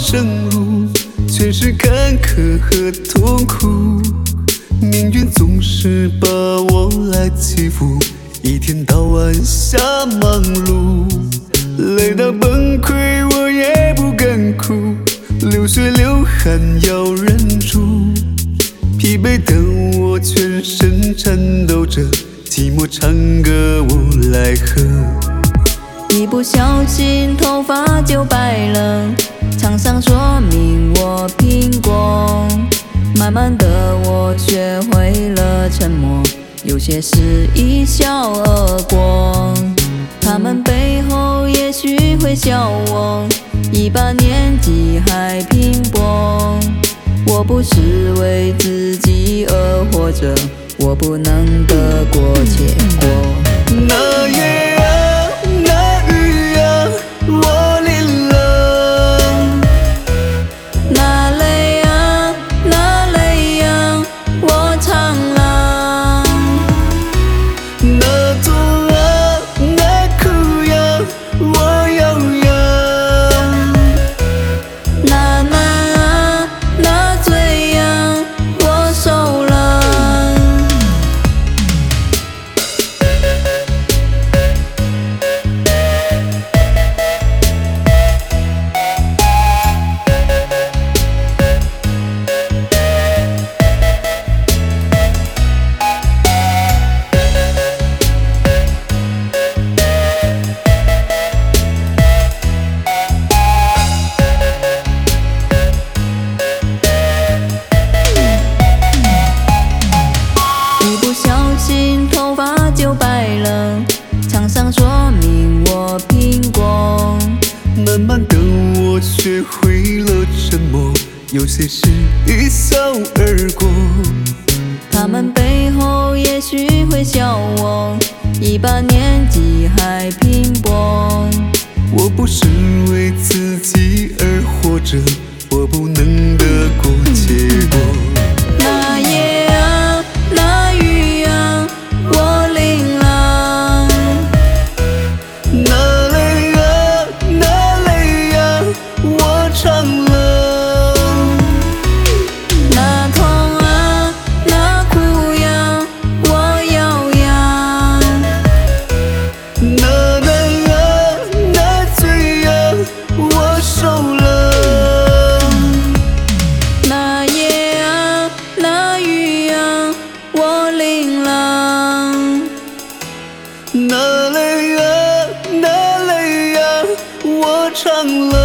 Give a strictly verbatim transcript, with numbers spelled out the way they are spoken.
生路，全是坎坷和痛苦。命运总是把我来欺负，一天到晚瞎忙碌，累到崩溃我也不敢哭，流血流汗要忍住，疲惫的我全身颤抖着，寂寞唱歌我来和。 一不小心头发就白了，厂商说明我贫穷，慢慢的我学会了沉默，有些事一笑而过。他们背后也许会笑我一把年纪还拼搏，我不是为自己而活着，我不能得过且过。 那夜啊，那雨啊，我淋了。 那泪啊，那泪啊，我唱了。 那痛啊，那苦呀，我咬牙。 那难啊，那罪呀，我受了。头发就白了，厂商说明我贫穷， 慢慢的我学会了沉默，有些事一笑而过。 他们背后也许会笑我一把年纪还拼搏， 我不是为自己而活着，我不能得过且过。 那夜啊，那雨啊，我淋了。 那泪啊，那泪啊，我唱了。 那痛啊，那苦呀，我咬牙。 那难啊，那罪呀，我受了。 那夜啊，那雨啊，我淋了。 那泪啊，那泪啊，我唱了。